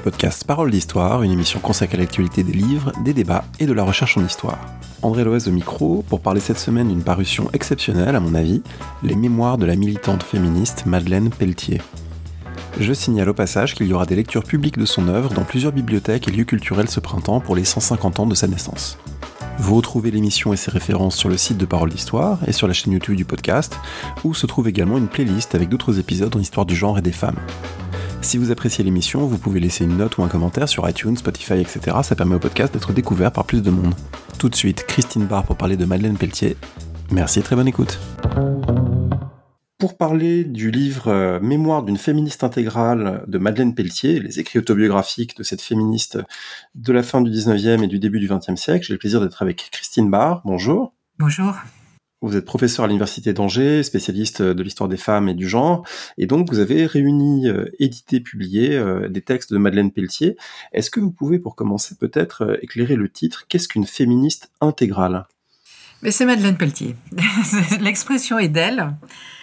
podcast Parole d'Histoire, une émission consacrée à l'actualité des livres, des débats et de la recherche en histoire. André Loez au micro pour parler cette semaine d'une parution exceptionnelle à mon avis, les mémoires de la militante féministe Madeleine Pelletier. Je signale au passage qu'il y aura des lectures publiques de son œuvre dans plusieurs bibliothèques et lieux culturels ce printemps pour les 150 ans de sa naissance. Vous retrouvez l'émission et ses références sur le site de Parole d'Histoire et sur la chaîne YouTube du podcast, où se trouve également une playlist avec d'autres épisodes en histoire du genre et des femmes. Si vous appréciez l'émission, vous pouvez laisser une note ou un commentaire sur iTunes, Spotify, etc. Ça permet au podcast d'être découvert par plus de monde. Tout de suite, Christine Barr pour parler de Madeleine Pelletier. Merci et très bonne écoute. Pour parler du livre Mémoires d'une féministe intégrale de Madeleine Pelletier, les écrits autobiographiques de cette féministe de la fin du 19e et du début du 20e siècle, j'ai le plaisir d'être avec Christine Barr. Bonjour. Bonjour. Vous êtes professeur à l'Université d'Angers, spécialiste de l'histoire des femmes et du genre, et donc vous avez réuni, édité, publié des textes de Madeleine Pelletier. Est-ce que vous pouvez, pour commencer, peut-être éclairer le titre « Qu'est-ce qu'une féministe intégrale ?» Mais c'est Madeleine Pelletier. L'expression est d'elle.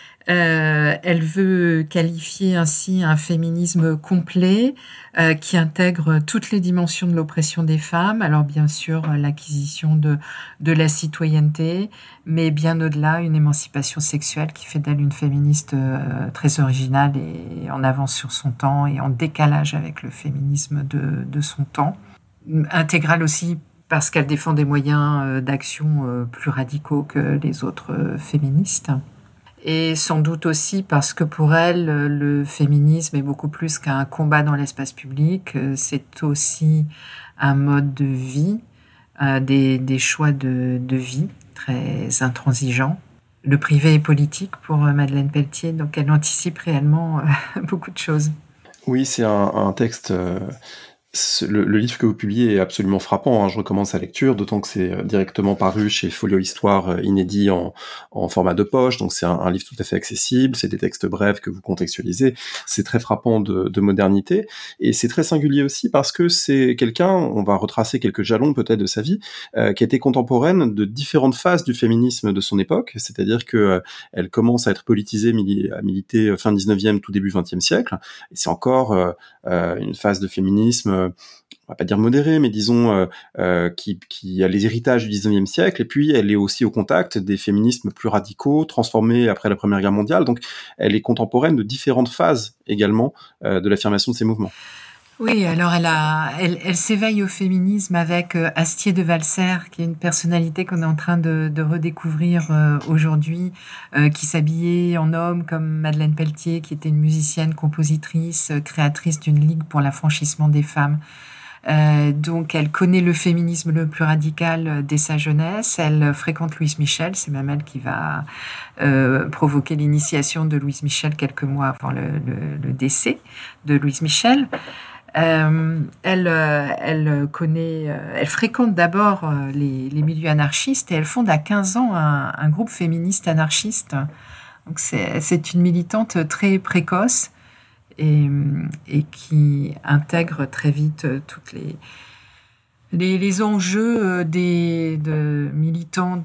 Elle veut qualifier ainsi un féminisme complet qui intègre toutes les dimensions de l'oppression des femmes. Alors bien sûr, l'acquisition de la citoyenneté, mais bien au-delà, une émancipation sexuelle qui fait d'elle une féministe très originale et en avance sur son temps et en décalage avec le féminisme de son temps. Intégrale aussi parce qu'elle défend des moyens d'action plus radicaux que les autres féministes. Et sans doute aussi parce que pour elle, le féminisme est beaucoup plus qu'un combat dans l'espace public, c'est aussi un mode de vie, des choix de vie très intransigeants. Le privé est politique pour Madeleine Pelletier, donc elle anticipe réellement beaucoup de choses. Oui, c'est un texte... Le livre que vous publiez est absolument frappant, hein. Je recommande sa lecture, d'autant que c'est directement paru chez Folio Histoire, inédit en format de poche, donc c'est un livre tout à fait accessible, c'est des textes brefs que vous contextualisez, c'est très frappant de modernité, et c'est très singulier aussi parce que c'est quelqu'un, on va retracer quelques jalons peut-être de sa vie, qui a été contemporaine de différentes phases du féminisme de son époque, c'est-à-dire que elle commence à être politisée, à militer fin 19e, tout début 20e siècle, et c'est encore une phase de féminisme on va pas dire modérée, mais disons qui a les héritages du 19e siècle, et puis elle est aussi au contact des féminismes plus radicaux, transformés après la Première Guerre mondiale, donc elle est contemporaine de différentes phases également de l'affirmation de ces mouvements. Oui, alors elle s'éveille au féminisme avec Astier de Valserres, qui est une personnalité qu'on est en train de redécouvrir aujourd'hui, qui s'habillait en homme comme Madeleine Pelletier, qui était une musicienne, compositrice, créatrice d'une ligue pour l'affranchissement des femmes. Donc elle connaît le féminisme le plus radical dès sa jeunesse, elle fréquente Louise Michel, c'est même elle qui va provoquer l'initiation de Louise Michel quelques mois avant le décès de Louise Michel. Elle fréquente d'abord les milieux anarchistes et elle fonde à 15 ans un groupe féministe anarchiste. Donc c'est une militante très précoce et qui intègre très vite toutes les enjeux de militants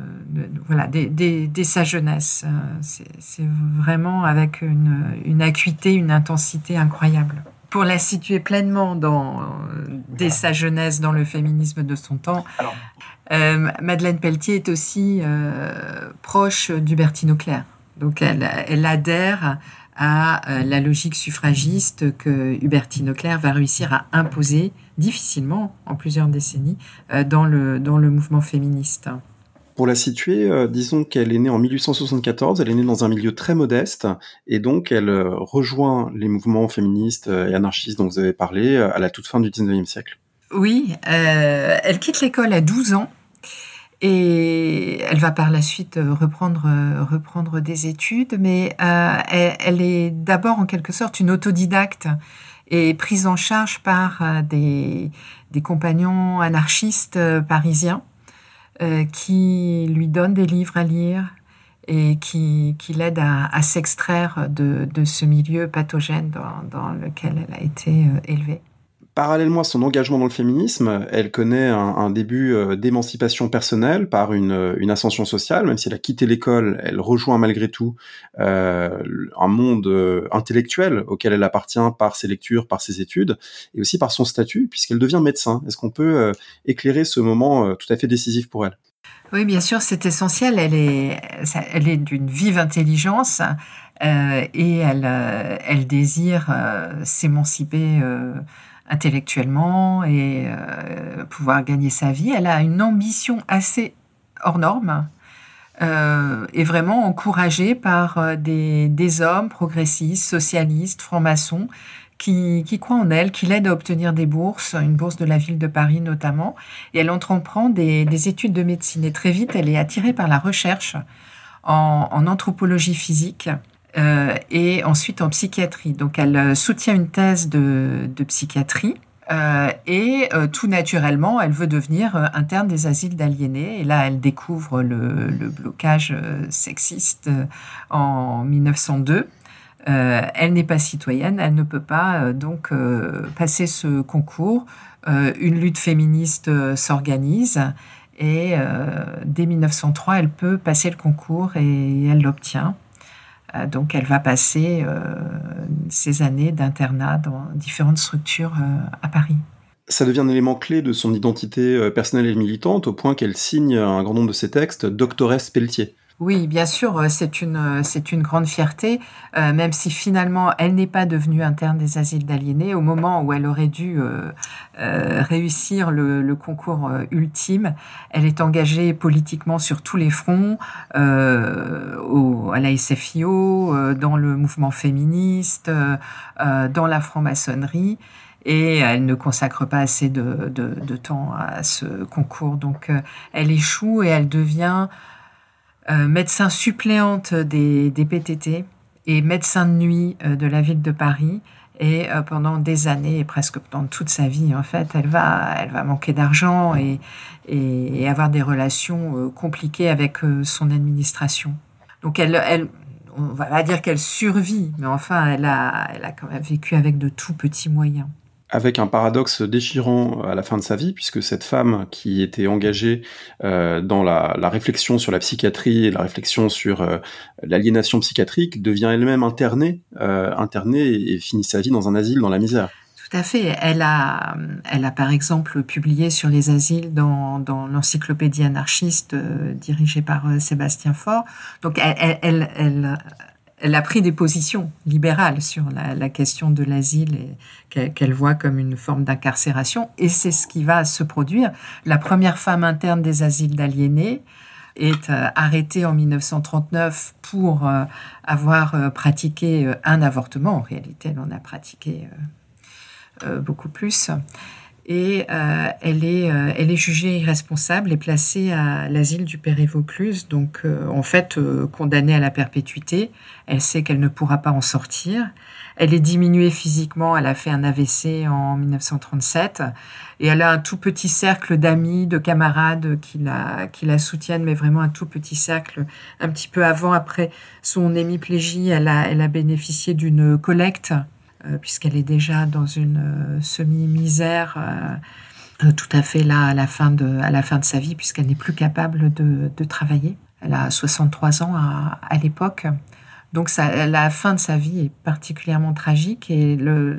dès sa jeunesse. C'est vraiment avec une acuité, une intensité incroyable. Pour la situer pleinement dès sa jeunesse dans le féminisme de son temps, Madeleine Pelletier est aussi proche d'Hubertine Auclert. Donc elle adhère à la logique suffragiste que Hubertine Auclert va réussir à imposer difficilement en plusieurs décennies dans le mouvement féministe. Pour la situer, disons qu'elle est née en 1874, elle est née dans un milieu très modeste, et donc elle rejoint les mouvements féministes et anarchistes dont vous avez parlé à la toute fin du 19e siècle. Oui, elle quitte l'école à 12 ans, et elle va par la suite reprendre des études, mais elle est d'abord en quelque sorte une autodidacte et prise en charge par des compagnons anarchistes parisiens qui lui donnent des livres à lire et qui l'aident à s'extraire de ce milieu pathogène dans lequel elle a été élevée. Parallèlement à son engagement dans le féminisme, elle connaît un début d'émancipation personnelle par une ascension sociale. Même si elle a quitté l'école, elle rejoint malgré tout un monde intellectuel auquel elle appartient par ses lectures, par ses études, et aussi par son statut, puisqu'elle devient médecin. Est-ce qu'on peut éclairer ce moment tout à fait décisif pour elle ? Oui, bien sûr, c'est essentiel. Elle est d'une vive intelligence et elle désire s'émanciper intellectuellement et pouvoir gagner sa vie. Elle a une ambition assez hors norme et vraiment encouragée par des hommes progressistes, socialistes, francs-maçons qui croient en elle, qui l'aident à obtenir des bourses, une bourse de la ville de Paris notamment. Et elle entreprend des études de médecine. Et très vite, elle est attirée par la recherche en anthropologie physique et ensuite en psychiatrie. Donc elle soutient une thèse de psychiatrie. Et tout naturellement, elle veut devenir interne des asiles d'aliénés. Et là, elle découvre le blocage sexiste en 1902. Elle n'est pas citoyenne, elle ne peut pas donc passer ce concours. Une lutte féministe s'organise et dès 1903, elle peut passer le concours et elle l'obtient. Donc elle va passer ces années d'internat dans différentes structures à Paris. Ça devient un élément clé de son identité personnelle et militante, au point qu'elle signe un grand nombre de ses textes Doctoresse Pelletier. Oui, bien sûr, c'est une grande fierté, même si finalement elle n'est pas devenue interne des asiles d'aliénés au moment où elle aurait dû réussir le concours ultime. Elle est engagée politiquement sur tous les fronts, à la SFIO, dans le mouvement féministe, dans la franc-maçonnerie. Et elle ne consacre pas assez de temps à ce concours. Donc elle échoue et elle devient médecin suppléante des PTT et médecin de nuit de la ville de Paris. Et pendant des années, et presque pendant toute sa vie, en fait, elle va manquer d'argent et avoir des relations compliquées avec son administration. Donc on va pas dire qu'elle survit, mais enfin, elle a quand même vécu avec de tout petits moyens. Avec un paradoxe déchirant à la fin de sa vie, puisque cette femme qui était engagée dans la réflexion sur la psychiatrie et la réflexion sur l'aliénation psychiatrique devient elle-même internée et finit sa vie dans un asile dans la misère. Tout à fait. Elle a par exemple publié sur les asiles dans l'encyclopédie anarchiste dirigée par Sébastien Faure. Donc elle a pris des positions libérales sur la question de l'asile et qu'elle voit comme une forme d'incarcération. Et c'est ce qui va se produire. La première femme interne des asiles d'aliénés est arrêtée en 1939 pour avoir pratiqué un avortement. En réalité, elle en a pratiqué beaucoup plus. Et elle est jugée irresponsable et placée à l'asile du Père-et-Vaucluse, donc en fait condamnée à la perpétuité. Elle sait qu'elle ne pourra pas en sortir. Elle est diminuée physiquement, elle a fait un AVC en 1937 et elle a un tout petit cercle d'amis, de camarades qui la soutiennent, mais vraiment un tout petit cercle. Un petit peu après son hémiplégie, elle a bénéficié d'une collecte puisqu'elle est déjà dans une semi-misère tout à fait là à la fin de sa vie, puisqu'elle n'est plus capable de travailler. Elle a 63 ans à l'époque. Donc la fin de sa vie est particulièrement tragique et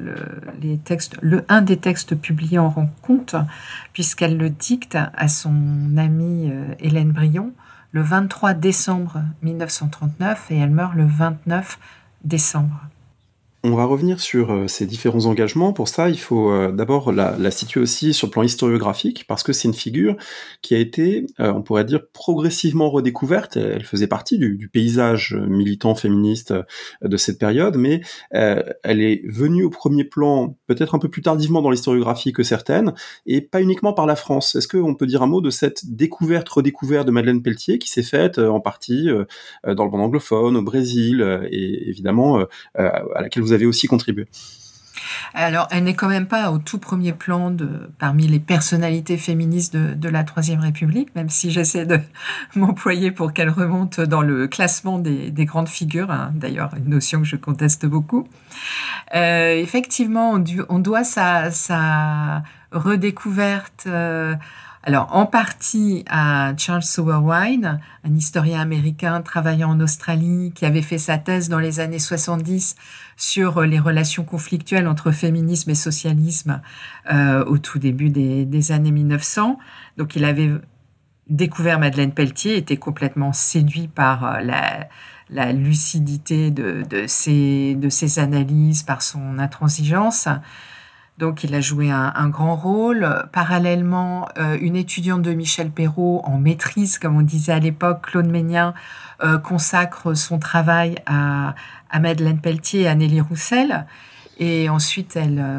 un des textes publiés en rend compte, puisqu'elle le dicte à son amie Hélène Brion le 23 décembre 1939 et elle meurt le 29 décembre. On va revenir sur ces différents engagements. Pour ça, il faut d'abord la situer aussi sur le plan historiographique, parce que c'est une figure qui a été, on pourrait dire, progressivement redécouverte. Elle faisait partie du paysage militant féministe de cette période, mais elle est venue au premier plan peut-être un peu plus tardivement dans l'historiographie que certaines, et pas uniquement par la France. Est-ce qu'on peut dire un mot de cette redécouverte de Madeleine Pelletier qui s'est faite en partie dans le monde anglophone, au Brésil, et évidemment à laquelle vous avez aussi contribué? Alors, elle n'est quand même pas au tout premier plan parmi les personnalités féministes de la Troisième République, même si j'essaie de m'employer pour qu'elle remonte dans le classement des grandes figures, hein, d'ailleurs une notion que je conteste beaucoup. Effectivement, on doit sa redécouverte alors, en partie à Charles Sauerwein, un historien américain travaillant en Australie qui avait fait sa thèse dans les années 70 sur les relations conflictuelles entre féminisme et socialisme au tout début des années 1900. Donc, il avait découvert Madeleine Pelletier, était complètement séduit par la lucidité de ses analyses, par son intransigeance. Donc, il a joué un grand rôle. Parallèlement, une étudiante de Michel Perrault en maîtrise, comme on disait à l'époque, Claude Ménien, consacre son travail à Madeleine Pelletier et à Nelly Roussel. Et ensuite, elle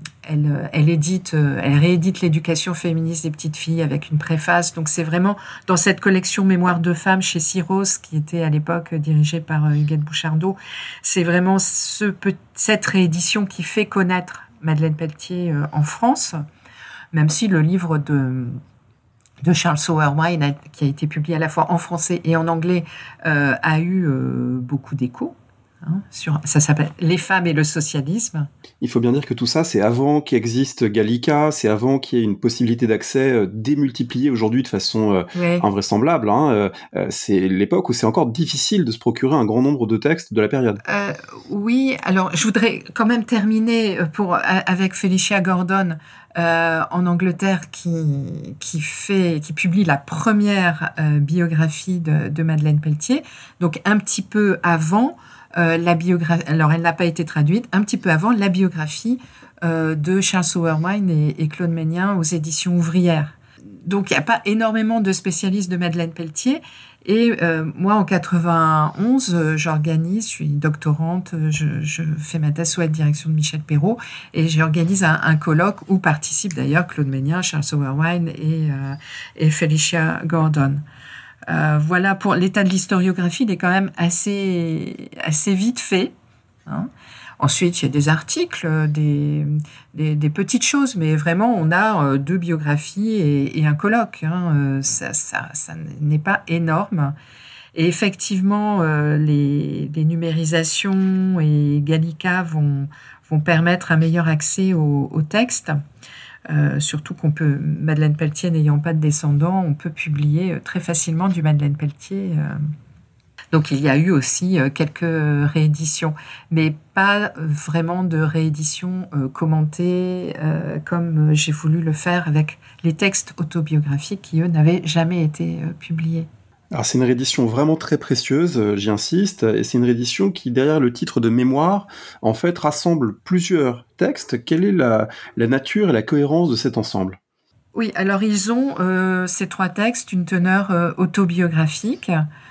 réédite l'éducation féministe des petites filles avec une préface. Donc, c'est vraiment dans cette collection Mémoires de femmes chez Syros, qui était à l'époque dirigée par Huguette Bouchardot. C'est vraiment cette réédition qui fait connaître Madeleine Pelletier en France, même si le livre de Charles Sauerwein, qui a été publié à la fois en français et en anglais, a eu beaucoup d'écho. Ça s'appelle « Les femmes et le socialisme ». Il faut bien dire que tout ça, c'est avant qu'existe Gallica, c'est avant qu'il y ait une possibilité d'accès démultipliée aujourd'hui de façon invraisemblable. C'est l'époque où c'est encore difficile de se procurer un grand nombre de textes de la période. Oui, alors je voudrais quand même terminer avec Felicia Gordon en Angleterre qui publie la première biographie de Madeleine Pelletier, donc un petit peu avant la biographie, alors elle n'a pas été traduite, un petit peu avant la biographie de Charles Sauerwein et Claude Ménien aux éditions Ouvrières. Donc il n'y a pas énormément de spécialistes de Madeleine Pelletier. Et moi, en 91, je suis doctorante, je fais ma thèse sous la direction de Michel Perrault, et j'organise un colloque où participent d'ailleurs Claude Ménien, Charles Sauerwein et Felicia Gordon. Voilà, pour l'état de l'historiographie, il est quand même assez vite fait. Ensuite, il y a des articles, des petites choses, mais vraiment, on a 2 biographies et un colloque. Ça n'est pas énorme. Et effectivement, les numérisations et Gallica vont permettre un meilleur accès au texte. Surtout Madeleine Pelletier n'ayant pas de descendants, on peut publier très facilement du Madeleine Pelletier. Donc il y a eu aussi quelques rééditions, mais pas vraiment de rééditions commentées comme j'ai voulu le faire avec les textes autobiographiques qui, eux, n'avaient jamais été publiés. Alors c'est une réédition vraiment très précieuse, j'y insiste, et c'est une réédition qui, derrière le titre de mémoire, en fait rassemble plusieurs textes. Quelle est la nature et la cohérence de cet ensemble ? Oui, alors ils ont, ces 3 textes, une teneur autobiographique,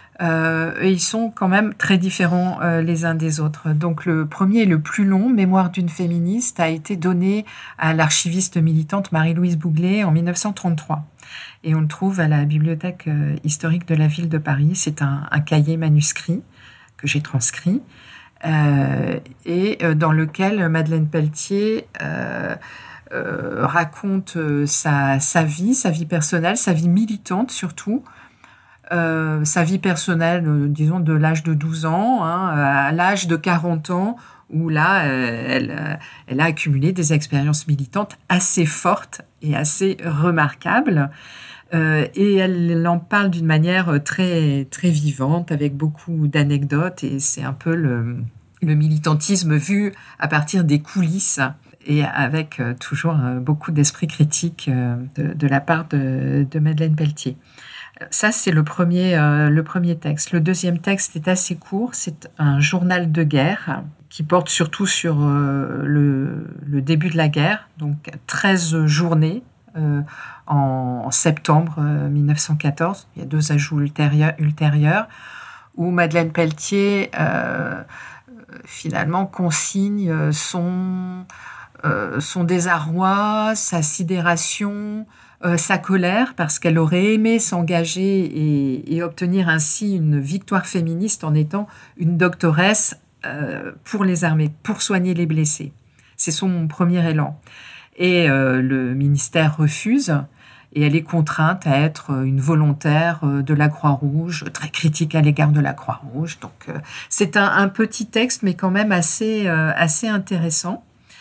et ils sont quand même très différents les uns des autres. Donc le premier et le plus long, Mémoire d'une féministe, a été donné à l'archiviste militante Marie-Louise Bouglet en 1933. Et on le trouve à la Bibliothèque historique de la ville de Paris. C'est un cahier manuscrit que j'ai transcrit et dans lequel Madeleine Pelletier raconte sa vie personnelle, sa vie militante surtout, sa vie personnelle, disons, de l'âge de 12 ans à l'âge de 40 ans, où là, elle a accumulé des expériences militantes assez fortes et assez remarquables. Et elle en parle d'une manière très, très vivante, avec beaucoup d'anecdotes, et c'est un peu le militantisme vu à partir des coulisses, et avec toujours beaucoup d'esprit critique de la part de Madeleine Pelletier. Ça, c'est le premier texte. Le deuxième texte est assez court, c'est un journal de guerre qui porte surtout sur le début de la guerre, donc 13 journées en septembre 1914. Il y a 2 ajouts ultérieurs où Madeleine Pelletier finalement consigne son désarroi, sa sidération, sa colère, parce qu'elle aurait aimé s'engager et obtenir ainsi une victoire féministe en étant une doctoresse pour les armées, pour soigner les blessés. C'est son premier élan. Et le ministère refuse. Et elle est contrainte à être une volontaire de la Croix-Rouge, très critique à l'égard de la Croix-Rouge. Donc, c'est un petit texte, mais quand même assez intéressant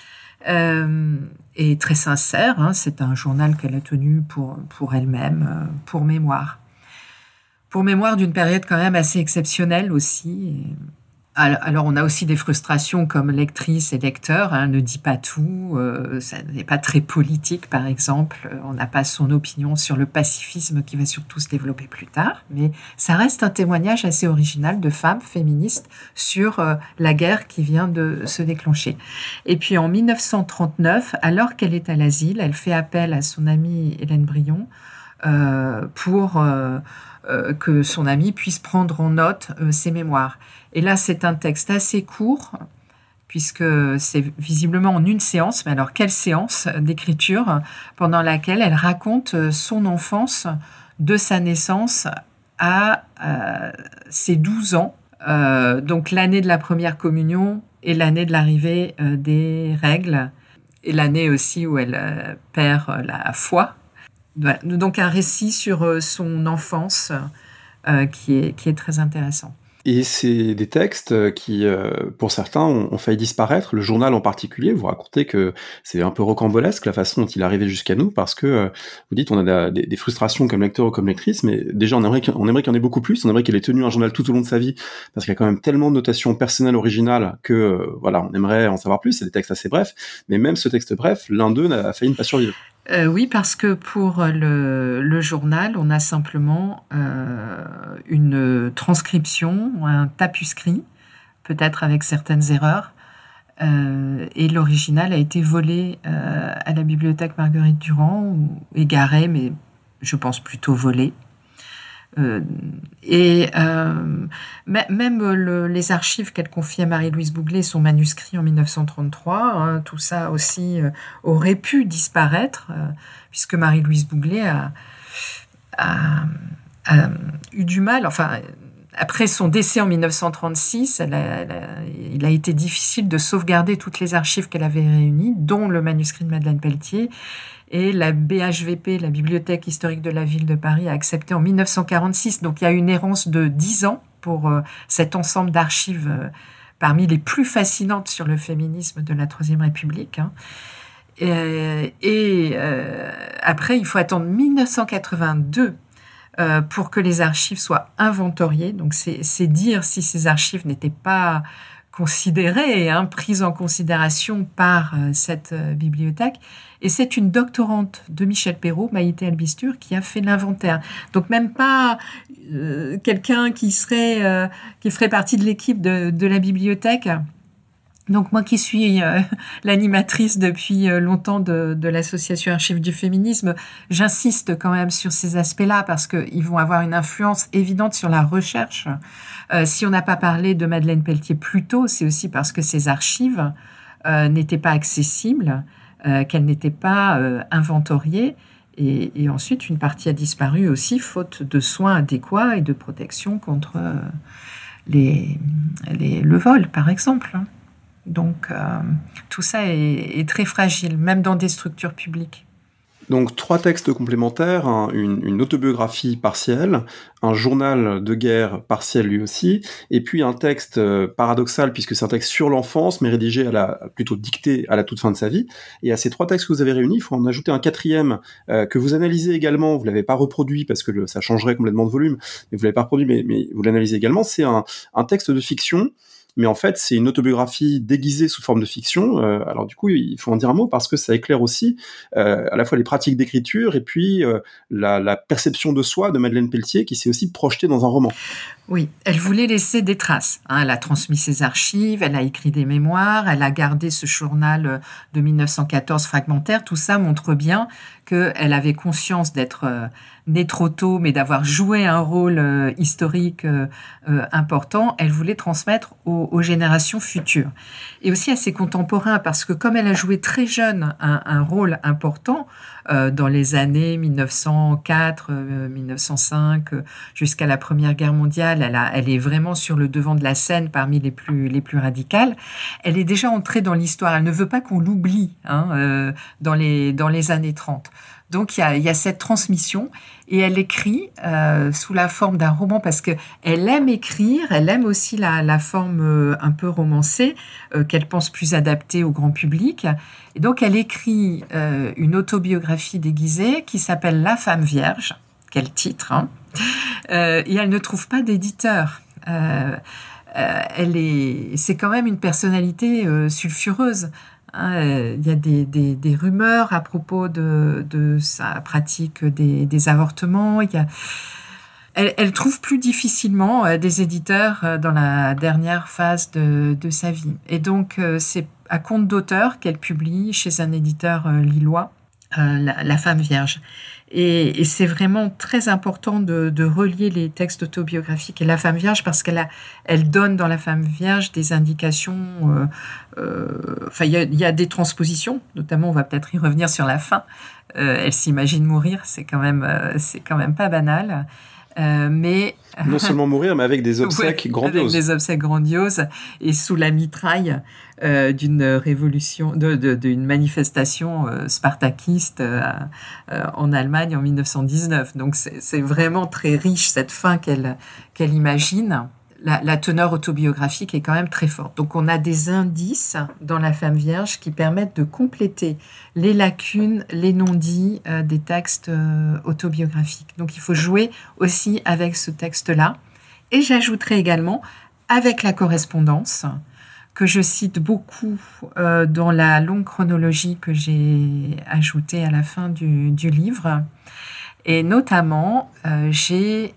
et très sincère. Hein. C'est un journal qu'elle a tenu pour elle-même, pour mémoire. Pour mémoire d'une période quand même assez exceptionnelle aussi. Alors, on a aussi des frustrations comme lectrice et lecteur, hein, ne dit pas tout, ça n'est pas très politique par exemple, on n'a pas son opinion sur le pacifisme qui va surtout se développer plus tard, mais ça reste un témoignage assez original de femmes féministes sur la guerre qui vient de se déclencher. Et puis en 1939, alors qu'elle est à l'asile, elle fait appel à son amie Hélène Brion pour que son amie puisse prendre en note ses mémoires. Et là, c'est un texte assez court, puisque c'est visiblement en une séance, mais alors quelle séance d'écriture, pendant laquelle elle raconte son enfance de sa naissance à ses 12 ans, donc l'année de la première communion et l'année de l'arrivée des règles, et l'année aussi où elle perd la foi. Donc un récit sur son enfance qui est très intéressant. Et c'est des textes qui, pour certains, ont failli disparaître. Le journal en particulier, vous racontez que c'est un peu rocambolesque la façon dont il est arrivé jusqu'à nous, parce que, vous dites, on a des frustrations comme lecteur ou comme lectrice, mais déjà, on aimerait qu'il y en ait beaucoup plus, on aimerait qu'elle ait tenu un journal tout au long de sa vie, parce qu'il y a quand même tellement de notations personnelles originales que, voilà, on aimerait en savoir plus, c'est des textes assez brefs, mais même ce texte bref, l'un d'eux a failli ne pas survivre. Oui, parce que pour le journal, on a simplement une transcription, un tapuscrit, peut-être avec certaines erreurs, et l'original a été volé à la bibliothèque Marguerite Durand, ou égaré, mais je pense plutôt volé. Même les archives qu'elle confie à Marie-Louise Bouglet sont manuscrits en 1933. Hein, tout ça aussi aurait pu disparaître, puisque Marie-Louise Bouglet a eu du mal. Enfin, après son décès en 1936, il a été difficile de sauvegarder toutes les archives qu'elle avait réunies, dont le manuscrit de Madeleine Pelletier. Et la BHVP, la Bibliothèque historique de la ville de Paris, a accepté en 1946. Donc il y a une errance de 10 ans pour cet ensemble d'archives parmi les plus fascinantes sur le féminisme de la Troisième République. Hein. Après, il faut attendre 1982 pour que les archives soient inventoriées. Donc c'est dire si ces archives n'étaient pas considérées, prises en considération par cette bibliothèque. Et c'est une doctorante de Michel Perrault, Maïté Albistur, qui a fait l'inventaire. Donc même pas quelqu'un qui ferait partie de l'équipe de la bibliothèque. Donc moi qui suis l'animatrice depuis longtemps de l'association Archives du féminisme, j'insiste quand même sur ces aspects-là parce qu'ils vont avoir une influence évidente sur la recherche. Si on n'a pas parlé de Madeleine Pelletier plus tôt, c'est aussi parce que ces archives n'étaient pas accessibles, qu'elles n'étaient pas inventoriées. Et ensuite, une partie a disparu aussi, faute de soins adéquats et de protection contre le vol, par exemple. Donc, tout ça est très fragile, même dans des structures publiques. Donc, 3 textes complémentaires, une autobiographie partielle, un journal de guerre partiel lui aussi, et puis un texte paradoxal, puisque c'est un texte sur l'enfance, mais rédigé plutôt dicté à la toute fin de sa vie. Et à ces 3 textes que vous avez réunis, il faut en ajouter un 4e que vous analysez également, vous l'avez pas reproduit, parce que ça changerait complètement de volume, mais vous l'avez pas reproduit, mais vous l'analysez également, c'est un texte de fiction, mais en fait, c'est une autobiographie déguisée sous forme de fiction. Alors du coup, il faut en dire un mot parce que ça éclaire aussi à la fois les pratiques d'écriture et puis la perception de soi de Madeleine Pelletier qui s'est aussi projetée dans un roman. Oui, elle voulait laisser des traces. Elle a transmis ses archives, elle a écrit des mémoires, elle a gardé ce journal de 1914 fragmentaire. Tout ça montre bien qu'elle avait conscience d'être née trop tôt, mais d'avoir joué un rôle historique important. Elle voulait transmettre aux générations futures. Et aussi à ses contemporains, parce que comme elle a joué très jeune un rôle important, dans les années 1904, 1905, jusqu'à la Première Guerre mondiale. Elle est vraiment sur le devant de la scène parmi les plus radicales. Elle est déjà entrée dans l'histoire. Elle ne veut pas qu'on l'oublie dans les années 30. Donc, il y a cette transmission et elle écrit sous la forme d'un roman parce qu'elle aime écrire, elle aime aussi la forme un peu romancée qu'elle pense plus adaptée au grand public. Et donc, elle écrit une autobiographie déguisée qui s'appelle La femme vierge. Quel titre, hein. Et elle ne trouve pas d'éditeur. C'est quand même une personnalité sulfureuse. Il y a des rumeurs à propos de sa pratique des avortements. Elle trouve plus difficilement des éditeurs dans la dernière phase de sa vie. Et donc, c'est à compte d'auteur qu'elle publie chez un éditeur lillois, La femme vierge. Et c'est vraiment très important de relier les textes autobiographiques et La femme vierge parce qu'elle donne dans La femme vierge des indications. Il y a des transpositions, notamment on va peut-être y revenir sur la fin. Elle s'imagine mourir, c'est quand même pas banal. Mais non seulement mourir, mais avec des obsèques grandioses. Avec des obsèques grandioses et sous la mitraille d'une révolution, d'une manifestation spartakiste en Allemagne en 1919. Donc c'est vraiment très riche cette fin qu'elle imagine. La teneur autobiographique est quand même très forte. Donc on a des indices dans La femme vierge qui permettent de compléter les lacunes, les non-dits des textes autobiographiques. Donc il faut jouer aussi avec ce texte-là. Et j'ajouterai également avec la correspondance, que je cite beaucoup dans la longue chronologie que j'ai ajoutée à la fin du livre. Et notamment, j'ai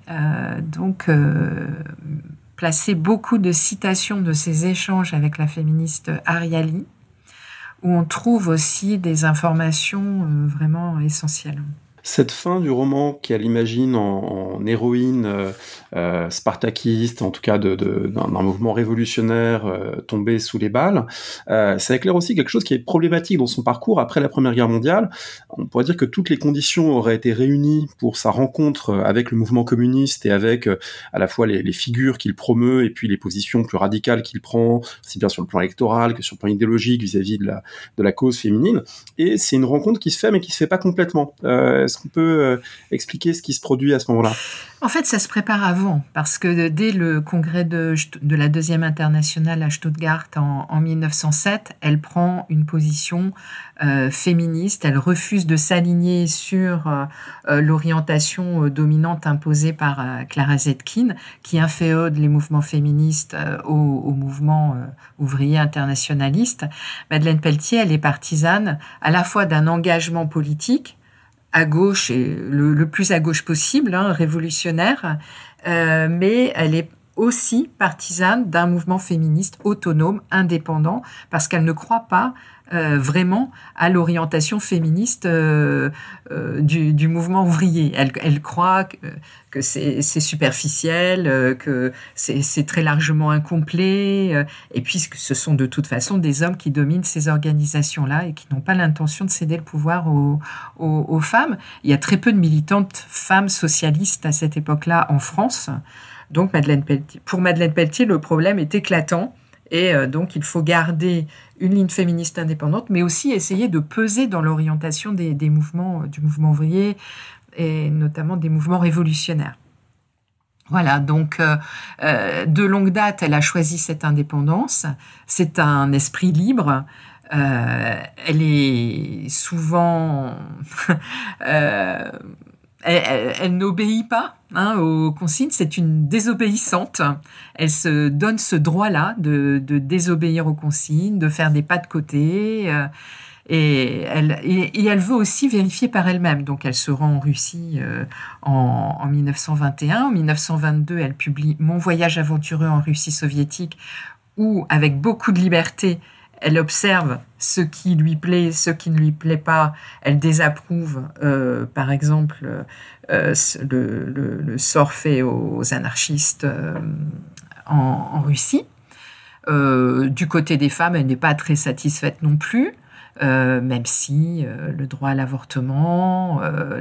placé beaucoup de citations de ces échanges avec la féministe Ariely, où on trouve aussi des informations vraiment essentielles. Cette fin du roman qu'elle imagine en héroïne spartakiste, en tout cas d'un mouvement révolutionnaire tombé sous les balles, ça éclaire aussi quelque chose qui est problématique dans son parcours après la Première Guerre mondiale. On pourrait dire que toutes les conditions auraient été réunies pour sa rencontre avec le mouvement communiste et avec à la fois les figures qu'il promeut et puis les positions plus radicales qu'il prend, aussi bien sur le plan électoral que sur le plan idéologique vis-à-vis de la cause féminine. Et c'est une rencontre qui se fait, mais qui se fait pas complètement. Est-ce qu'on peut expliquer ce qui se produit à ce moment-là ? En fait, ça se prépare avant, parce que dès le congrès de la Deuxième Internationale à Stuttgart en 1907, elle prend une position féministe. Elle refuse de s'aligner sur l'orientation dominante imposée par Clara Zetkin, qui inféode les mouvements féministes au mouvement ouvrier internationaliste. Madeleine Pelletier, elle est partisane à la fois d'un engagement politique, à gauche et le plus à gauche possible, révolutionnaire, mais elle est aussi partisane d'un mouvement féministe autonome, indépendant, parce qu'elle ne croit pas vraiment à l'orientation féministe du mouvement ouvrier. Elle croit que c'est superficiel, que c'est très largement incomplet, et puis que ce sont de toute façon des hommes qui dominent ces organisations-là et qui n'ont pas l'intention de céder le pouvoir aux femmes. Il y a très peu de militantes femmes socialistes à cette époque-là en France. Donc pour Madeleine Pelletier, le problème est éclatant. Et donc, il faut garder une ligne féministe indépendante, mais aussi essayer de peser dans l'orientation des mouvements, du mouvement ouvrier et notamment des mouvements révolutionnaires. Voilà, donc de longue date, elle a choisi cette indépendance. C'est un esprit libre. Elle est souvent... Elle n'obéit pas aux consignes, c'est une désobéissante. Elle se donne ce droit-là de désobéir aux consignes, de faire des pas de côté. Et elle veut aussi vérifier par elle-même. Donc elle se rend en Russie en 1921. En 1922, elle publie « Mon voyage aventureux en Russie soviétique » où, avec beaucoup de liberté, elle observe ce qui lui plaît, ce qui ne lui plaît pas. Elle désapprouve, par exemple, le sort fait aux anarchistes en Russie. Du côté des femmes, elle n'est pas très satisfaite non plus. même si le droit à l'avortement,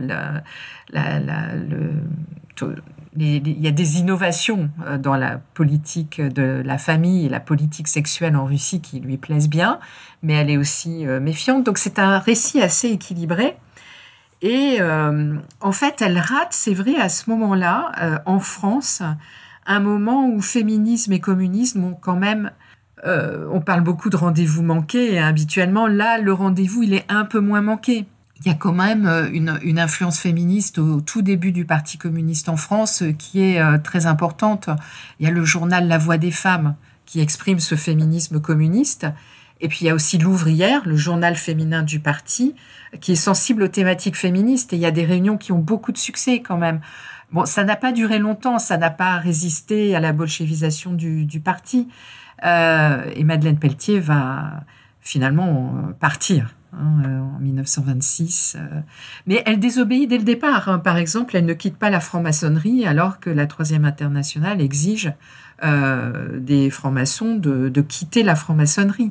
il y a des innovations dans la politique de la famille et la politique sexuelle en Russie qui lui plaisent bien, mais elle est aussi méfiante. Donc c'est un récit assez équilibré. Et en fait, elle rate, c'est vrai, à ce moment-là, en France, un moment où féminisme et communisme ont quand même... on parle beaucoup de rendez-vous manqués, et habituellement, là, le rendez-vous, il est un peu moins manqué. Il y a quand même une influence féministe au tout début du Parti communiste en France qui est très importante. Il y a le journal La Voix des femmes qui exprime ce féminisme communiste. Et puis il y a aussi l'Ouvrière, le journal féminin du parti, qui est sensible aux thématiques féministes. Et il y a des réunions qui ont beaucoup de succès quand même. Bon, ça n'a pas duré longtemps, ça n'a pas résisté à la bolchevisation du parti. Et Madeleine Pelletier va finalement partir en 1926. Mais elle désobéit dès le départ. Par exemple, elle ne quitte pas la franc-maçonnerie alors que la Troisième Internationale exige des francs-maçons de quitter la franc-maçonnerie.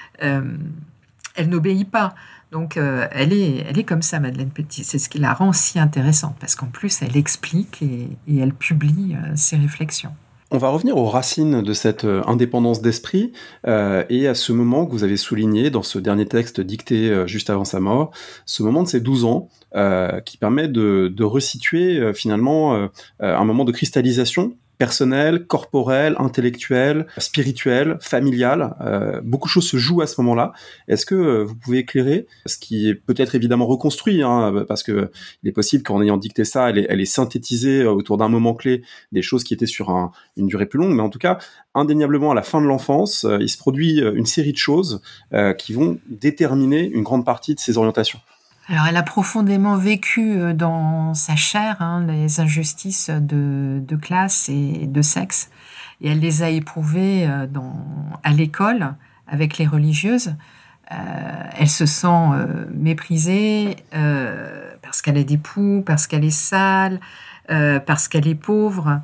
Elle n'obéit pas. Donc, elle est comme ça, Madeleine Pelletier. C'est ce qui la rend si intéressante, parce qu'en plus, elle explique et elle publie ses réflexions. On va revenir aux racines de cette indépendance d'esprit et à ce moment que vous avez souligné dans ce dernier texte dicté juste avant sa mort, ce moment de ses 12 ans qui permet de resituer finalement un moment de cristallisation personnelle, corporelle, intellectuelle, spirituelle, familiale. Beaucoup de choses se jouent à ce moment-là. Est-ce que vous pouvez éclairer ce qui est peut-être évidemment reconstruit, parce que il est possible qu'en ayant dicté ça, elle est synthétisée autour d'un moment clé des choses qui étaient sur une durée plus longue, mais en tout cas, indéniablement à la fin de l'enfance, il se produit une série de choses qui vont déterminer une grande partie de ses orientations. Alors, elle a profondément vécu dans sa chair les injustices de classe et de sexe. Et elle les a éprouvées à l'école avec les religieuses. Elle se sent méprisée parce qu'elle a des poux, parce qu'elle est sale, parce qu'elle est pauvre.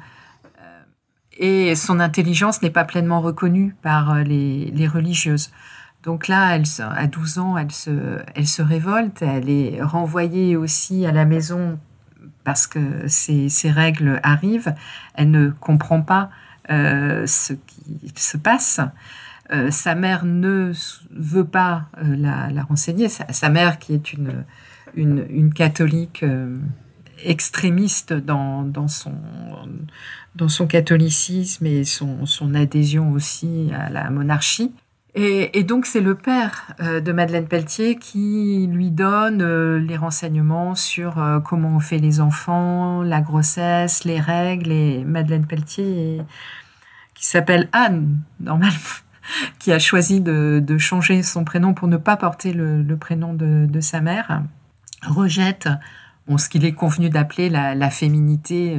Et son intelligence n'est pas pleinement reconnue par les religieuses. Donc là, à 12 ans, elle se révolte. Elle est renvoyée aussi à la maison parce que ces règles arrivent. Elle ne comprend pas ce qui se passe. Sa mère ne veut pas la renseigner. Sa mère, qui est une catholique extrémiste dans son catholicisme et son adhésion aussi à la monarchie. Et donc, c'est le père de Madeleine Pelletier qui lui donne les renseignements sur comment on fait les enfants, la grossesse, les règles. Et Madeleine Pelletier, qui s'appelle Anne, normalement, qui a choisi de changer son prénom pour ne pas porter le prénom de sa mère, rejette ce qu'il est convenu d'appeler la féminité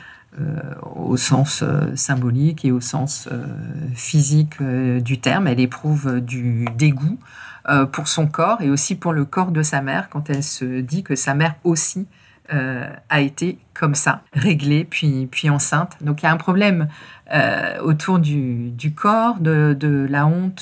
au sens symbolique et au sens physique du terme. Elle éprouve du dégoût pour son corps et aussi pour le corps de sa mère quand elle se dit que sa mère aussi a été comme ça, réglée puis enceinte. Donc il y a un problème autour du corps, de la honte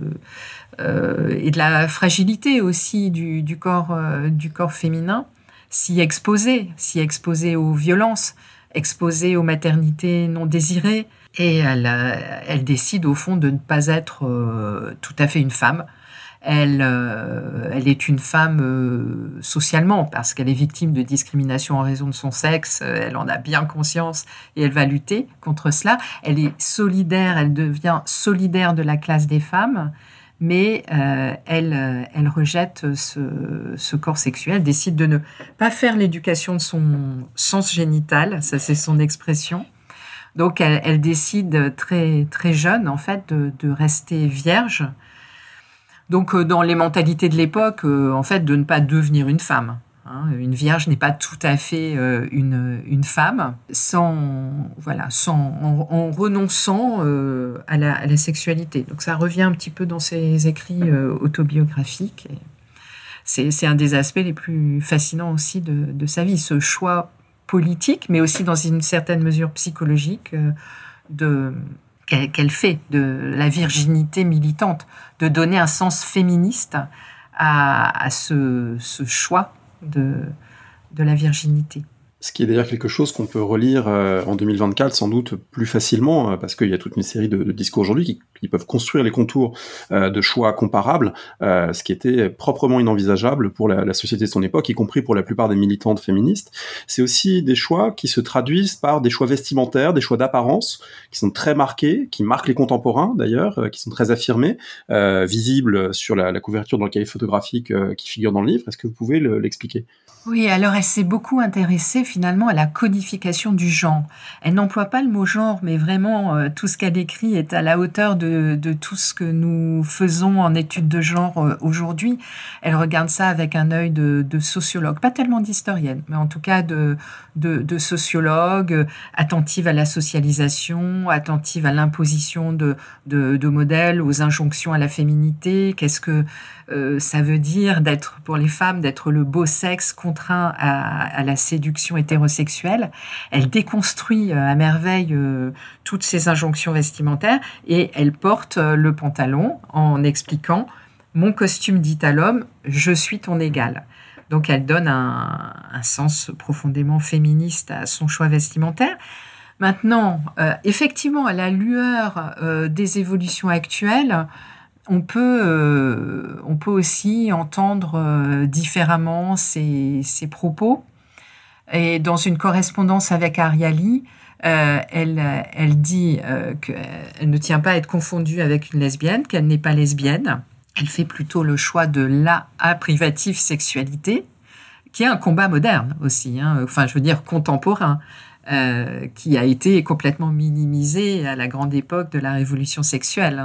et de la fragilité aussi du corps féminin, si exposé aux violences, exposée aux maternités non désirées, et elle décide au fond de ne pas être tout à fait une femme. Elle est une femme socialement parce qu'elle est victime de discrimination en raison de son sexe. Elle en a bien conscience et elle va lutter contre cela. Elle est solidaire, elle devient solidaire de la classe des femmes, mais elle rejette ce corps sexuel, décide de ne pas faire l'éducation de son sens génital, ça c'est son expression. Donc elle décide très, très jeune en fait de rester vierge. Donc dans les mentalités de l'époque, en fait de ne pas devenir une femme. Une vierge n'est pas tout à fait une femme, en renonçant à la sexualité. Donc ça revient un petit peu dans ses écrits autobiographiques. C'est un des aspects les plus fascinants aussi de sa vie, ce choix politique, mais aussi dans une certaine mesure psychologique qu'elle fait de la virginité militante, de donner un sens féministe à ce choix de la virginité. Ce qui est d'ailleurs quelque chose qu'on peut relire en 2024 sans doute plus facilement, parce qu'il y a toute une série de discours aujourd'hui qui peuvent construire les contours de choix comparables, ce qui était proprement inenvisageable pour la société de son époque, y compris pour la plupart des militantes féministes. C'est aussi des choix qui se traduisent par des choix vestimentaires, des choix d'apparence, qui sont très marqués, qui marquent les contemporains d'ailleurs, qui sont très affirmés, visibles sur la couverture dans le cahier photographique qui figure dans le livre. Est-ce que vous pouvez l'expliquer ? Oui, alors elle s'est beaucoup intéressée finalement à la codification du genre. Elle n'emploie pas le mot genre, mais vraiment tout ce qu'elle écrit est à la hauteur de tout ce que nous faisons en études de genre aujourd'hui. Elle regarde ça avec un œil de sociologue, pas tellement d'historienne, mais en tout cas de sociologue, attentive à la socialisation, attentive à l'imposition de modèles, aux injonctions à la féminité. Qu'est-ce que ça veut dire pour les femmes d'être le beau sexe contraint à la séduction hétérosexuelle. Elle déconstruit à merveille toutes ces injonctions vestimentaires et elle porte le pantalon en expliquant « Mon costume dit à l'homme, je suis ton égal ». Donc elle donne un sens profondément féministe à son choix vestimentaire. Maintenant, effectivement, à la lueur des évolutions actuelles, on peut aussi entendre différemment ses propos. Et dans une correspondance avec Ariely, elle dit qu'elle ne tient pas à être confondue avec une lesbienne, qu'elle n'est pas lesbienne. Elle fait plutôt le choix de la privative sexualité, qui est un combat moderne aussi, contemporain, qui a été complètement minimisé à la grande époque de la révolution sexuelle.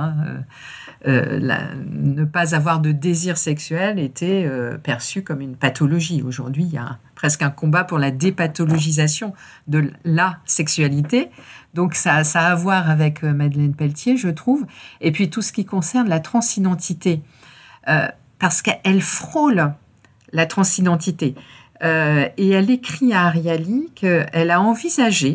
Ne pas avoir de désir sexuel était perçu comme une pathologie. Aujourd'hui, il y a presque un combat pour la dépathologisation de la sexualité. Donc ça a à voir avec Madeleine Pelletier, je trouve. Et puis tout ce qui concerne la transidentité, parce qu'elle frôle la transidentité. Et elle écrit à Ariely qu'elle a envisagé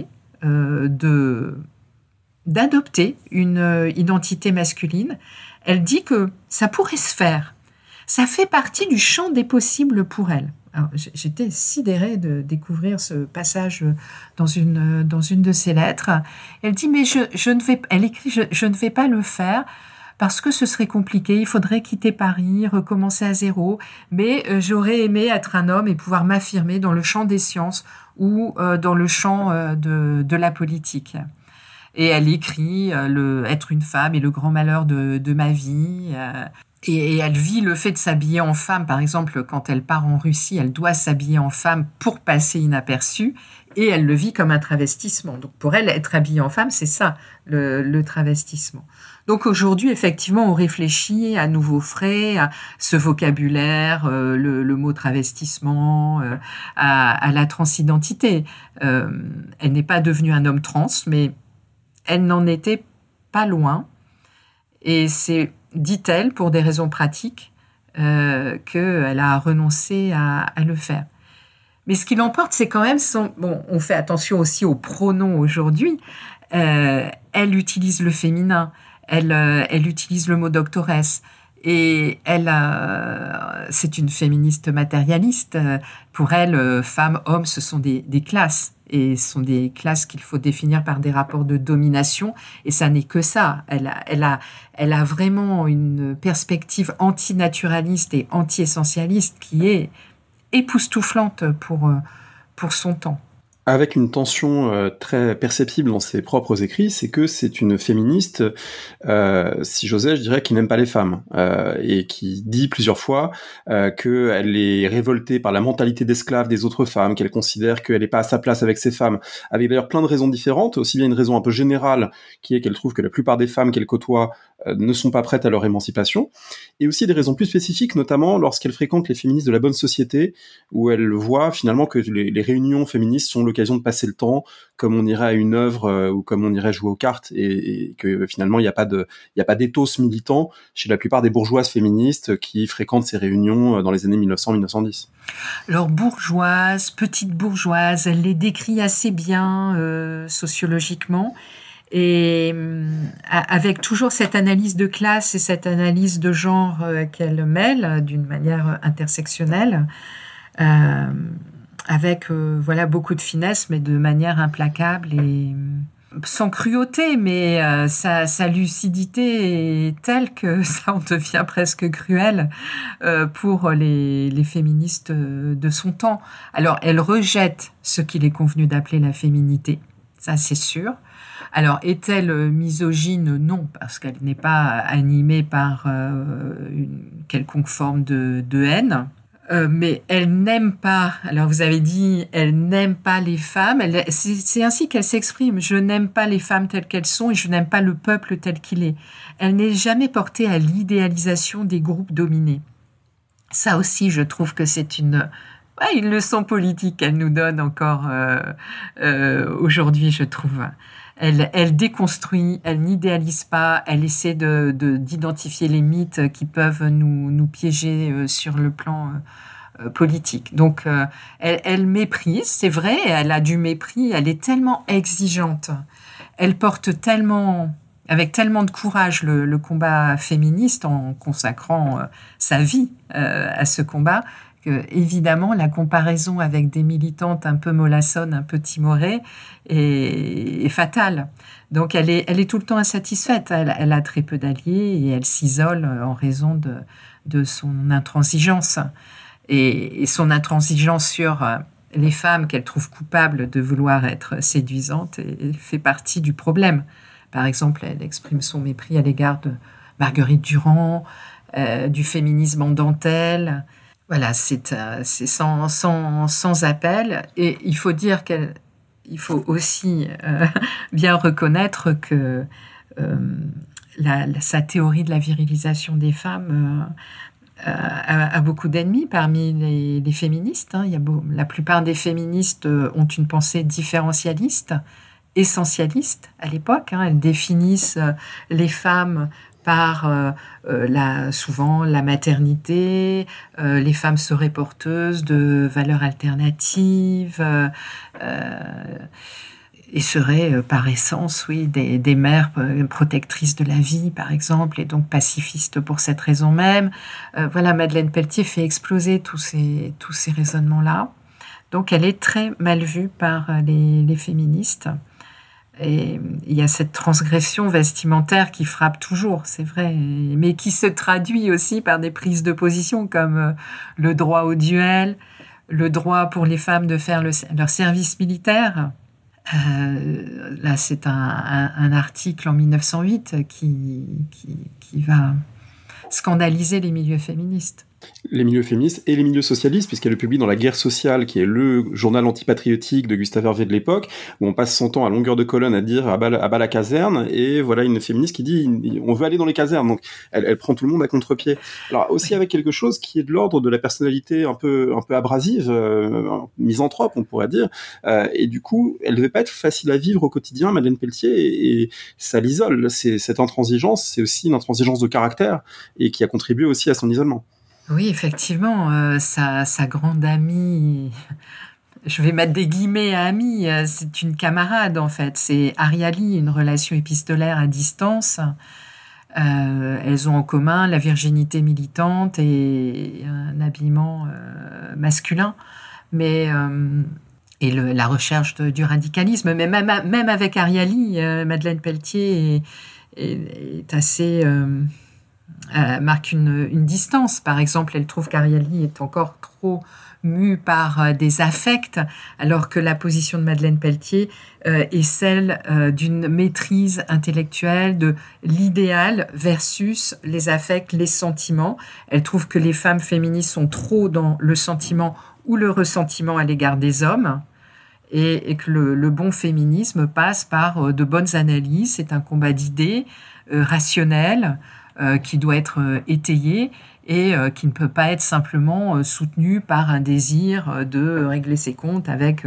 d'adopter une identité masculine. Elle dit que ça pourrait se faire. Ça fait partie du champ des possibles pour elle. Alors, j'étais sidérée de découvrir ce passage dans une de ses lettres. Elle dit, mais elle écrit, je ne vais pas le faire parce que ce serait compliqué. Il faudrait quitter Paris, recommencer à zéro. Mais j'aurais aimé être un homme et pouvoir m'affirmer dans le champ des sciences ou dans le champ de la politique. Et elle écrit être une femme est le grand malheur de ma vie. Et elle vit le fait de s'habiller en femme. Par exemple, quand elle part en Russie, elle doit s'habiller en femme pour passer inaperçue. Et elle le vit comme un travestissement. Donc pour elle, être habillée en femme, c'est ça, le travestissement. Donc aujourd'hui, effectivement, on réfléchit à nouveau frais, à ce vocabulaire, le mot travestissement, à la transidentité. Elle n'est pas devenue un homme trans, mais elle n'en était pas loin. Et c'est, dit-elle, pour des raisons pratiques, qu'elle a renoncé à le faire. Mais ce qui l'emporte, c'est quand même on fait attention aussi aux pronoms aujourd'hui. Elle utilise le féminin, elle utilise le mot doctoresse. Et c'est une féministe matérialiste. Pour elle, femmes, hommes, ce sont des classes. Et ce sont des classes qu'il faut définir par des rapports de domination. Et ça n'est que ça. Elle a vraiment une perspective antinaturaliste et anti-essentialiste qui est époustouflante pour son temps. Avec une tension très perceptible dans ses propres écrits, c'est que c'est une féministe, si j'osais, je dirais, qui n'aime pas les femmes, et qui dit plusieurs fois qu'elle est révoltée par la mentalité d'esclave des autres femmes, qu'elle considère qu'elle n'est pas à sa place avec ces femmes, avec d'ailleurs plein de raisons différentes, aussi bien une raison un peu générale, qui est qu'elle trouve que la plupart des femmes qu'elle côtoie ne sont pas prêtes à leur émancipation, et aussi des raisons plus spécifiques, notamment lorsqu'elle fréquente les féministes de la bonne société, où elle voit finalement que les réunions féministes sont l'occasion de passer le temps, comme on irait à une œuvre ou comme on irait jouer aux cartes, et que finalement il n'y a pas d'éthos militant chez la plupart des bourgeoises féministes qui fréquentent ces réunions dans les années 1900-1910. Alors bourgeoise, petite bourgeoise, elle les décrit assez bien sociologiquement. Et avec toujours cette analyse de classe et cette analyse de genre qu'elle mêle d'une manière intersectionnelle, avec beaucoup de finesse, mais de manière implacable et sans cruauté, mais sa lucidité est telle que ça en devient presque cruel pour les féministes de son temps. Alors, elle rejette ce qu'il est convenu d'appeler la féminité, ça c'est sûr. Alors, est-elle misogyne? Non, parce qu'elle n'est pas animée par une quelconque forme de haine. Mais elle n'aime pas, alors vous avez dit, elle n'aime pas les femmes, c'est ainsi qu'elle s'exprime, je n'aime pas les femmes telles qu'elles sont et je n'aime pas le peuple tel qu'il est. Elle n'est jamais portée à l'idéalisation des groupes dominés. Ça aussi, je trouve que c'est une leçon politique qu'elle nous donne encore aujourd'hui, je trouve. Elle déconstruit, elle n'idéalise pas, elle essaie d'identifier les mythes qui peuvent nous piéger sur le plan politique. Donc, elle méprise, c'est vrai, elle a du mépris, elle est tellement exigeante, elle porte avec tellement de courage le combat féministe en consacrant sa vie à ce combat, que, évidemment, la comparaison avec des militantes un peu mollassonnes, un peu timorées, est fatale. Donc, elle est tout le temps insatisfaite. Elle a très peu d'alliés et elle s'isole en raison de son intransigeance. Et son intransigeance sur les femmes qu'elle trouve coupables de vouloir être séduisantes fait partie du problème. Par exemple, elle exprime son mépris à l'égard de Marguerite Durand, du féminisme en dentelle. Voilà, c'est sans appel. Et il faut dire il faut aussi bien reconnaître que sa théorie de la virilisation des femmes a beaucoup d'ennemis parmi les féministes. Hein. La plupart des féministes ont une pensée différentialiste, essentialiste à l'époque. Hein. Elles définissent les femmes par souvent la maternité, les femmes seraient porteuses de valeurs alternatives et seraient par essence, oui, des mères protectrices de la vie, par exemple, et donc pacifistes pour cette raison même. Voilà, Madeleine Pelletier fait exploser tous ces raisonnements-là. Donc, elle est très mal vue par les féministes. Et il y a cette transgression vestimentaire qui frappe toujours, c'est vrai, mais qui se traduit aussi par des prises de position comme le droit au duel, le droit pour les femmes de faire leur service militaire. Là, c'est un article en 1908 qui va scandaliser les milieux féministes. Les milieux féministes et les milieux socialistes, puisqu'elle le publie dans La Guerre sociale, qui est le journal antipatriotique de Gustave Hervé de l'époque, où on passe son temps à longueur de colonne à dire à bas la caserne, et voilà une féministe qui dit on veut aller dans les casernes, donc elle prend tout le monde à contre-pied. Alors aussi avec quelque chose qui est de l'ordre de la personnalité un peu abrasive, misanthrope on pourrait dire, et du coup elle devait pas être facile à vivre au quotidien, Madeleine Pelletier, et ça l'isole. Cette intransigeance, c'est aussi une intransigeance de caractère, et qui a contribué aussi à son isolement. Oui, effectivement, sa grande amie, je vais mettre des guillemets à amie, c'est une camarade en fait, c'est Ariali, une relation épistolaire à distance. Elles ont en commun la virginité militante et un habillement masculin, mais et la recherche du radicalisme. Mais même avec Ariali, Madeleine Pelletier est assez... marque une distance. Par exemple, elle trouve qu'Ariali est encore trop mue par des affects, alors que la position de Madeleine Pelletier est celle d'une maîtrise intellectuelle de l'idéal versus les affects, les sentiments. Elle trouve que les femmes féministes sont trop dans le sentiment ou le ressentiment à l'égard des hommes, et que le bon féminisme passe par de bonnes analyses. C'est un combat d'idées rationnel, qui doit être étayé et qui ne peut pas être simplement soutenu par un désir de régler ses comptes avec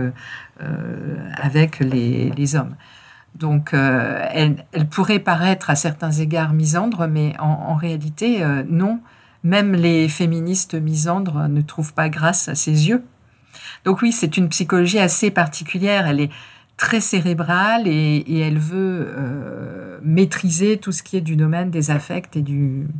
les hommes. Donc, elle pourrait paraître à certains égards misandre, mais en réalité, non. Même les féministes misandres ne trouvent pas grâce à ses yeux. Donc oui, c'est une psychologie assez particulière. Elle est très cérébrale et elle veut maîtriser tout ce qui est du domaine des affects et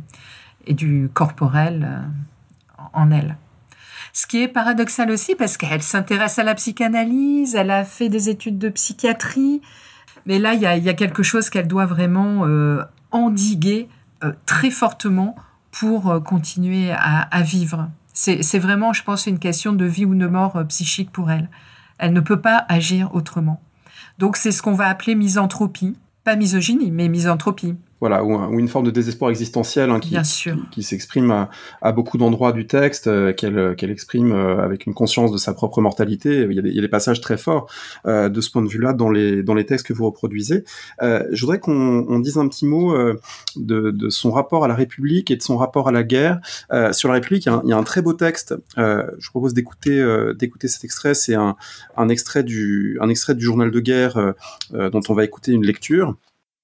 du corporel en elle. Ce qui est paradoxal aussi parce qu'elle s'intéresse à la psychanalyse, elle a fait des études de psychiatrie, mais là, il y a quelque chose qu'elle doit vraiment endiguer très fortement pour continuer à vivre. C'est vraiment, je pense, une question de vie ou de mort psychique pour elle. Elle ne peut pas agir autrement. Donc, c'est ce qu'on va appeler misanthropie. Pas misogynie, mais misanthropie. Voilà, ou une forme de désespoir existentiel qui s'exprime à beaucoup d'endroits du texte, qu'elle exprime avec une conscience de sa propre mortalité. Il y a des passages très forts de ce point de vue-là dans les textes que vous reproduisez. Je voudrais qu'on dise un petit mot de son rapport à la République et de son rapport à la guerre. Sur la République, il y a un très beau texte. Je propose d'écouter cet extrait. C'est un extrait du journal de guerre dont on va écouter une lecture.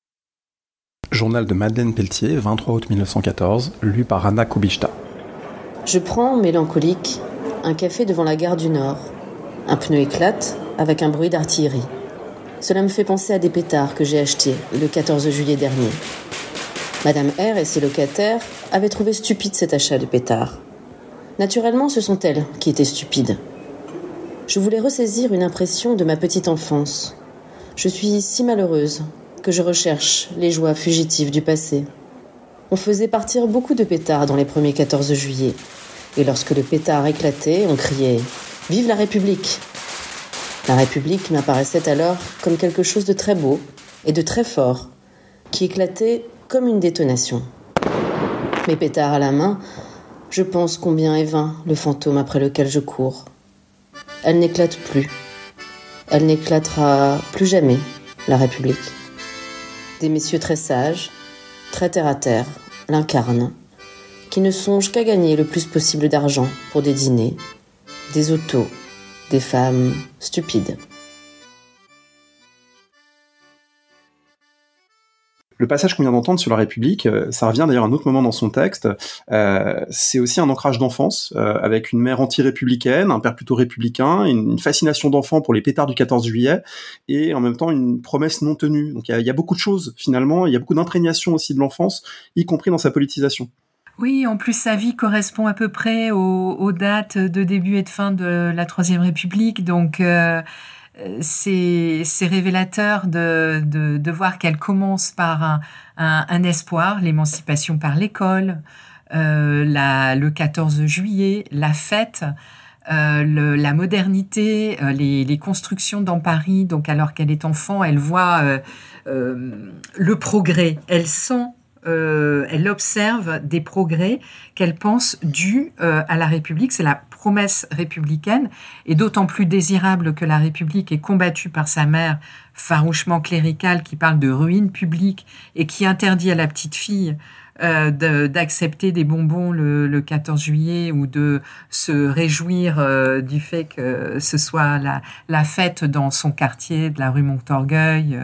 Journal de Madeleine Pelletier, 23 août 1914, lu par Anna Kubishta. Je prends, mélancolique, un café devant la gare du Nord. Un pneu éclate avec un bruit d'artillerie. Cela me fait penser à des pétards que j'ai achetés le 14 juillet dernier. Madame R et ses locataires avaient trouvé stupide cet achat de pétards. Naturellement, ce sont elles qui étaient stupides. Je voulais ressaisir une impression de ma petite enfance. Je suis si malheureuse que je recherche les joies fugitives du passé. On faisait partir beaucoup de pétards dans les premiers 14 juillet. Et lorsque le pétard éclatait, on criait « Vive la République !» La République m'apparaissait alors comme quelque chose de très beau et de très fort, qui éclatait comme une détonation. Mes pétards à la main, je pense combien est vain le fantôme après lequel je cours. Elle n'éclate plus. Elle n'éclatera plus jamais, la République. Des messieurs très sages, très terre-à-terre, l'incarnent, qui ne songent qu'à gagner le plus possible d'argent pour des dîners, des autos, des femmes stupides. Le passage qu'on vient d'entendre sur la République, ça revient d'ailleurs à un autre moment dans son texte, c'est aussi un ancrage d'enfance, avec une mère anti-républicaine, un père plutôt républicain, une fascination d'enfant pour les pétards du 14 juillet, et en même temps une promesse non tenue. Donc il y a beaucoup de choses finalement, il y a beaucoup d'imprégnation aussi de l'enfance, y compris dans sa politisation. Oui, en plus sa vie correspond à peu près aux dates de début et de fin de la Troisième République, donc c'est révélateur de voir qu'elle commence par un espoir, l'émancipation par l'école, le 14 juillet, la fête, la modernité, les constructions dans Paris. Donc alors qu'elle est enfant, elle voit le progrès, elle observe des progrès qu'elle pense dus à la République. C'est la promesse républicaine, et d'autant plus désirable que la République est combattue par sa mère farouchement cléricale qui parle de ruine publique et qui interdit à la petite fille d'accepter des bonbons le 14 juillet ou de se réjouir du fait que ce soit la fête dans son quartier de la rue Montorgueil.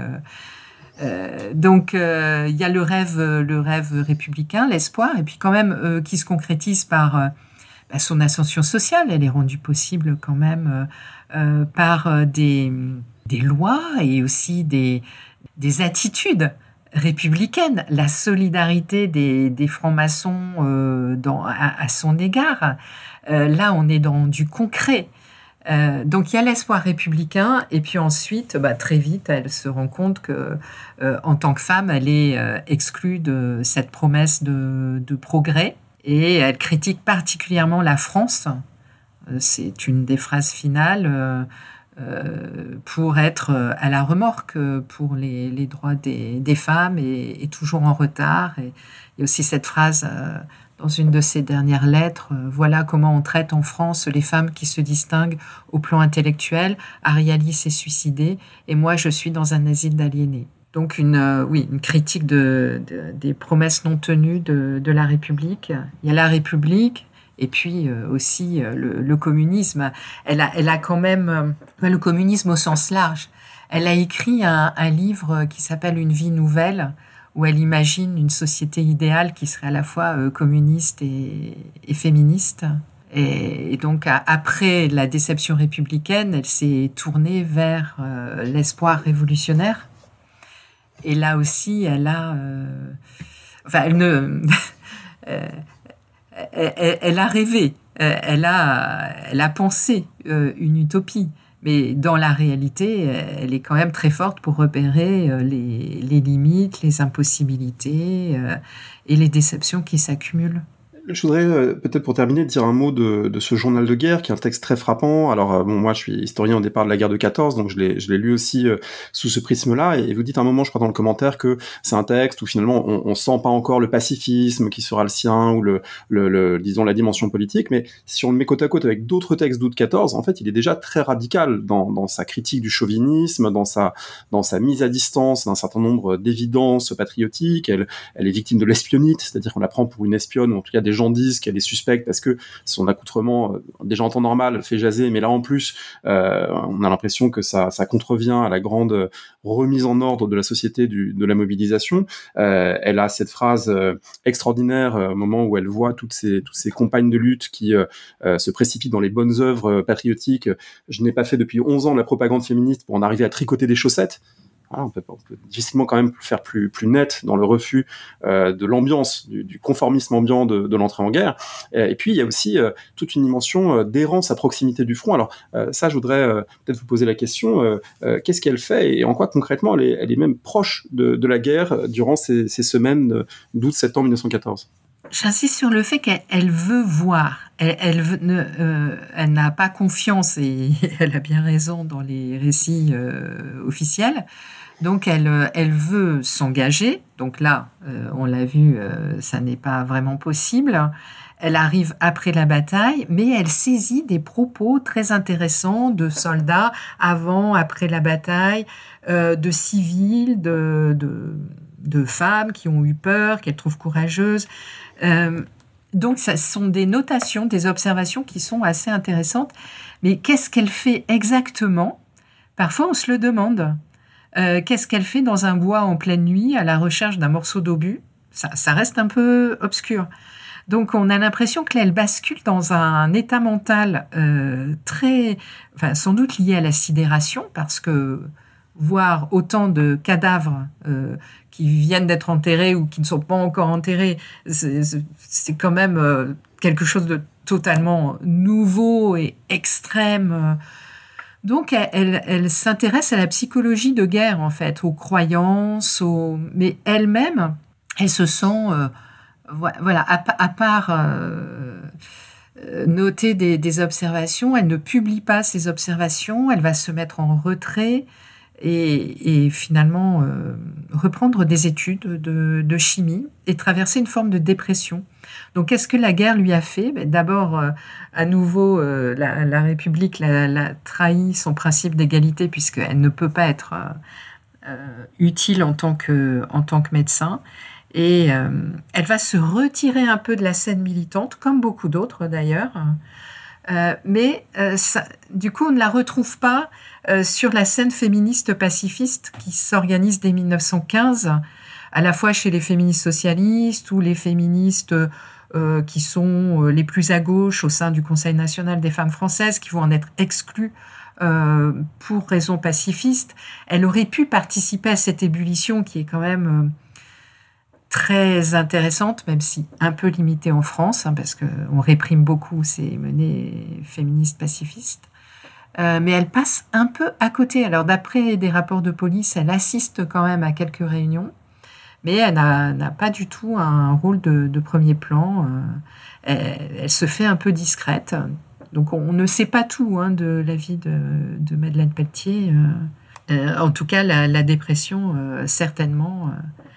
Donc il y a le rêve républicain, l'espoir, et puis quand même qui se concrétise par son ascension sociale. Elle est rendue possible quand même par des lois et aussi des attitudes républicaine, la solidarité des francs-maçons à son égard. Là, on est dans du concret. Donc il y a l'espoir républicain, et puis ensuite, très vite, elle se rend compte que, en tant que femme, elle est exclue de cette promesse de progrès, et elle critique particulièrement la France. C'est une des phrases finales. Pour être à la remorque pour les droits des femmes et toujours en retard. Et il y a aussi cette phrase dans une de ses dernières lettres, voilà comment on traite en France les femmes qui se distinguent au plan intellectuel. Arialis est suicidée et moi je suis dans un asile d'aliénés. Donc une critique des promesses non tenues de la République. Il y a la République, et puis aussi le communisme. Elle a quand même le communisme au sens large. Elle a écrit un livre qui s'appelle Une vie nouvelle, où elle imagine une société idéale qui serait à la fois communiste et féministe. Et donc, après la déception républicaine, elle s'est tournée vers l'espoir révolutionnaire. Et là aussi, elle a... elle a rêvé, elle a pensé une utopie. Mais dans la réalité, elle est quand même très forte pour repérer les limites, les impossibilités et les déceptions qui s'accumulent. Je voudrais peut-être pour terminer dire un mot de ce journal de guerre qui est un texte très frappant. Alors moi je suis historien au départ de la guerre de 14, donc je l'ai lu aussi sous ce prisme-là, et vous dites à un moment, je crois dans le commentaire, que c'est un texte où finalement on sent pas encore le pacifisme qui sera le sien ou disons la dimension politique, mais si on le met côte à côte avec d'autres textes d'août 14, en fait il est déjà très radical dans sa critique du chauvinisme, dans sa mise à distance d'un certain nombre d'évidences patriotiques. Elle est victime de l'espionnite, c'est-à-dire qu'on la prend pour une espionne, ou en tout cas des gens disent qu'elle est suspecte parce que son accoutrement, déjà en temps normal, fait jaser, mais là en plus, on a l'impression que ça contrevient à la grande remise en ordre de la société de la mobilisation. Elle a cette phrase extraordinaire au moment où elle voit toutes ces compagnes de lutte qui se précipitent dans les bonnes œuvres patriotiques. Je n'ai pas fait depuis 11 ans la propagande féministe pour en arriver à tricoter des chaussettes. On peut difficilement quand même faire plus net dans le refus de l'ambiance, du conformisme ambiant de l'entrée en guerre. Et puis il y a aussi toute une dimension d'errance à proximité du front. Alors ça, je voudrais peut-être vous poser la question, qu'est-ce qu'elle fait et en quoi concrètement elle est même proche de la guerre durant ces semaines d'août-septembre 1914? J'insiste sur le fait qu'elle veut voir. Elle n'a pas confiance, et elle a bien raison dans les récits officiels. Donc, elle veut s'engager. Donc là, on l'a vu, ça n'est pas vraiment possible. Elle arrive après la bataille, mais elle saisit des propos très intéressants de soldats avant, après la bataille, de civils, de femmes qui ont eu peur, qu'elle trouve courageuses. Donc, ce sont des notations, des observations qui sont assez intéressantes. Mais qu'est-ce qu'elle fait exactement ? Parfois, on se le demande. Qu'est-ce qu'elle fait dans un bois en pleine nuit à la recherche d'un morceau d'obus ? Ça reste un peu obscur. Donc, on a l'impression qu'elle bascule dans un état mental sans doute lié à la sidération, parce que voir autant de cadavres qui viennent d'être enterrés ou qui ne sont pas encore enterrés, c'est quand même quelque chose de totalement nouveau et extrême. Donc, elle s'intéresse à la psychologie de guerre, en fait, aux croyances, mais elle-même, elle se sent, à part noter des observations, elle ne publie pas ses observations, elle va se mettre en retrait et finalement reprendre des études de chimie et traverser une forme de dépression. Donc, qu'est-ce que la guerre lui a fait ? D'abord, à nouveau, la République l'a trahi son principe d'égalité, puisqu'elle ne peut pas être utile en tant que médecin. Et elle va se retirer un peu de la scène militante, comme beaucoup d'autres d'ailleurs. Mais du coup, on ne la retrouve pas sur la scène féministe pacifiste qui s'organise dès 1915, à la fois chez les féministes socialistes ou les féministes qui sont les plus à gauche au sein du Conseil national des femmes françaises, qui vont en être exclues pour raisons pacifistes. Elle aurait pu participer à cette ébullition qui est quand même très intéressante, même si un peu limitée en France, parce qu'on réprime beaucoup ces menées féministes pacifistes. Mais elle passe un peu à côté. Alors, d'après des rapports de police, elle assiste quand même à quelques réunions, mais elle n'a pas du tout un rôle de premier plan. Elle se fait un peu discrète. Donc, on ne sait pas tout de la vie de Madeleine Pelletier. En tout cas, la dépression, certainement...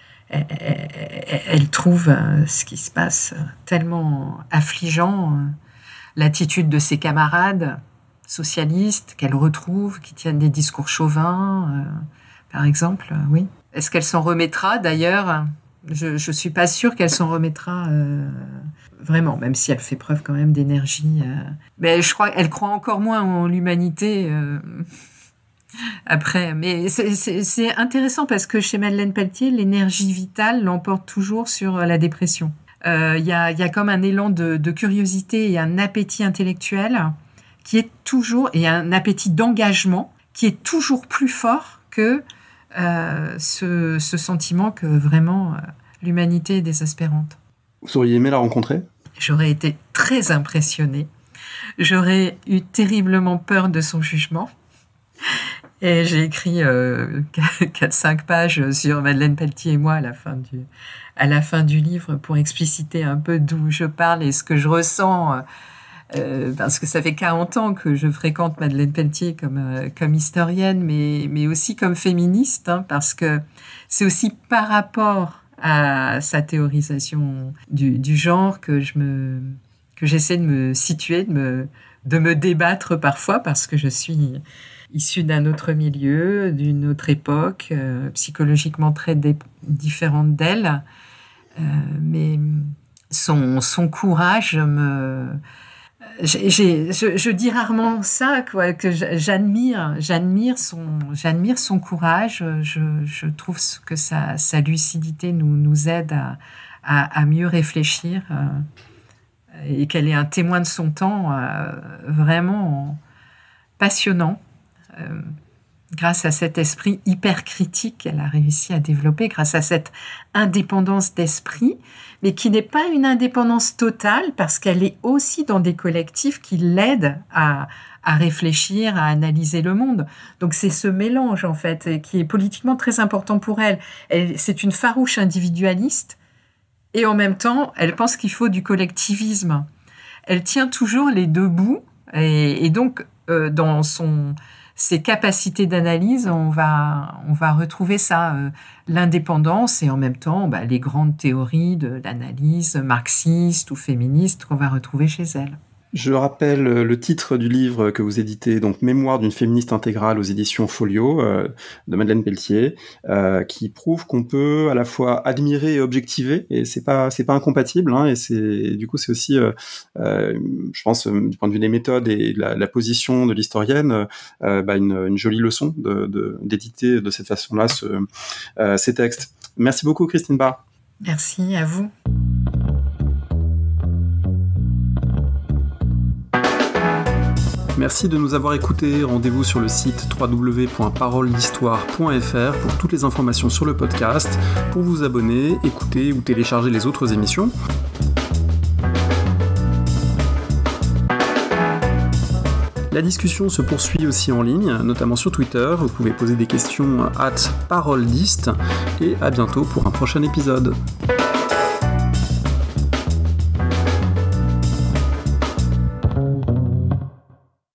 Elle trouve ce qui se passe tellement affligeant, l'attitude de ses camarades socialistes qu'elle retrouve, qui tiennent des discours chauvins, par exemple, oui. Est-ce qu'elle s'en remettra d'ailleurs ? Je ne suis pas sûre qu'elle s'en remettra vraiment, même si elle fait preuve quand même d'énergie. Mais je crois qu'elle croit encore moins en l'humanité après, mais c'est intéressant parce que chez Madeleine Pelletier, l'énergie vitale l'emporte toujours sur la dépression. Il y a comme un élan de curiosité et un appétit intellectuel qui est toujours, et un appétit d'engagement qui est toujours plus fort que ce sentiment que vraiment l'humanité est désespérante. Vous auriez aimé la rencontrer ? J'aurais été très impressionnée. J'aurais eu terriblement peur de son jugement. Et j'ai écrit 4-5 pages sur Madeleine Pelletier et moi à la fin du livre pour expliciter un peu d'où je parle et ce que je ressens. Parce que ça fait 40 ans que je fréquente Madeleine Pelletier comme historienne, mais aussi comme féministe, hein, parce que c'est aussi par rapport à sa théorisation du genre que j'essaie de me situer, de me débattre parfois, parce que je suis issue d'un autre milieu, d'une autre époque, psychologiquement très différente d'elle. Mais son courage je dis rarement ça, quoi, que j'admire son courage. Je trouve que sa lucidité nous aide à mieux réfléchir et qu'elle est un témoin de son temps vraiment passionnant. Grâce à cet esprit hyper critique qu'elle a réussi à développer, grâce à cette indépendance d'esprit, mais qui n'est pas une indépendance totale parce qu'elle est aussi dans des collectifs qui l'aident à réfléchir, à analyser le monde. Donc c'est ce mélange en fait qui est politiquement très important pour elle. C'est une farouche individualiste et en même temps elle pense qu'il faut du collectivisme. Elle tient toujours les deux bouts et donc dans ses capacités d'analyse, on va retrouver ça, l'indépendance et en même temps les grandes théories de l'analyse marxiste ou féministe qu'on va retrouver chez elle. Je rappelle le titre du livre que vous éditez, donc Mémoire d'une féministe intégrale aux éditions Folio, de Madeleine Pelletier, qui prouve qu'on peut à la fois admirer et objectiver, et c'est pas incompatible, hein, et du coup c'est aussi, je pense, du point de vue des méthodes et de la position de l'historienne, une jolie leçon d'éditer de cette façon-là ces textes. Merci beaucoup, Christine Barr. Merci à vous. Merci de nous avoir écoutés. Rendez-vous sur le site www.paroledhistoire.fr pour toutes les informations sur le podcast, pour vous abonner, écouter ou télécharger les autres émissions. La discussion se poursuit aussi en ligne, notamment sur Twitter. Vous pouvez poser des questions @paroledist et à bientôt pour un prochain épisode.